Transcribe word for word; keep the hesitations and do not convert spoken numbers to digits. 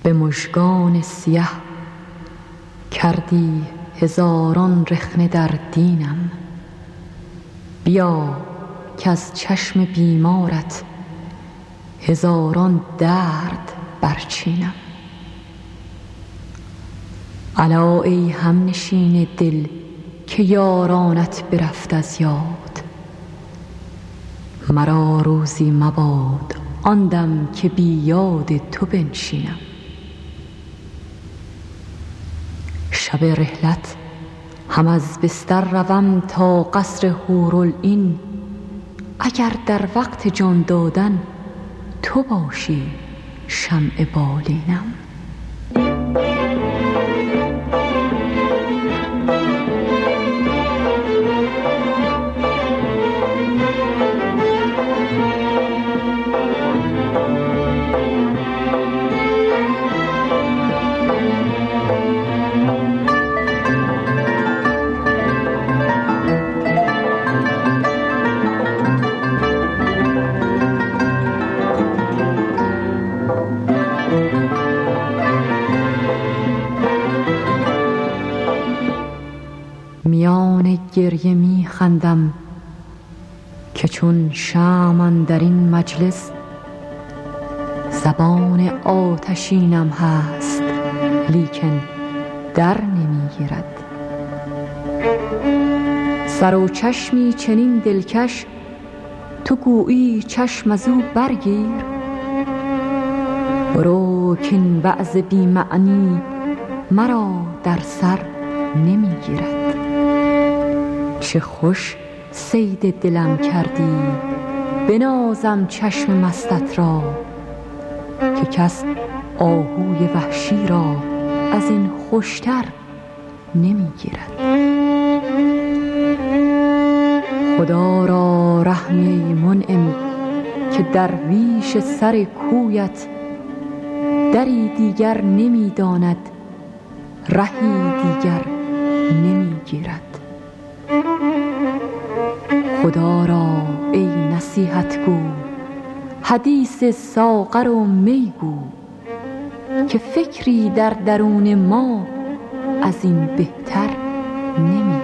به مژگان سیه کردی هزاران رخنه در دینم. بیا که از چشم بیمارت هزاران درد برچینم. الا ای همنشین دل که یارانت برفت از یاد، مرا روزی مباد آن دم که بی یاد تو بنشینم. شب رحلت هم از بستر روم تا قصر حورالعین، اگر در وقت جان دادن تو باشی شمع بالینم. میان گریه می خندم که چون شمع اندر این مجلس زبان آتشینم هست لیکن در نمی گیرد. سر و چشمی چنین دلکش تو گویی چشم از او برگیر. برو کین وعظ بی معنی مرا در سر نمی گیرد. چه خوش صید دلم کردی بنازم چشم مستت را، که کس آهوی وحشی را از این خوشتر نمی گیرد. خدا را رحمی ای منعم که درویش سر کویت دری دیگر نمی داند رهی دیگر نمی گیرد. خدا را ای نصیحت گو حدیث ساغر و می گو، که فکری در درون ما از این بهتر نمی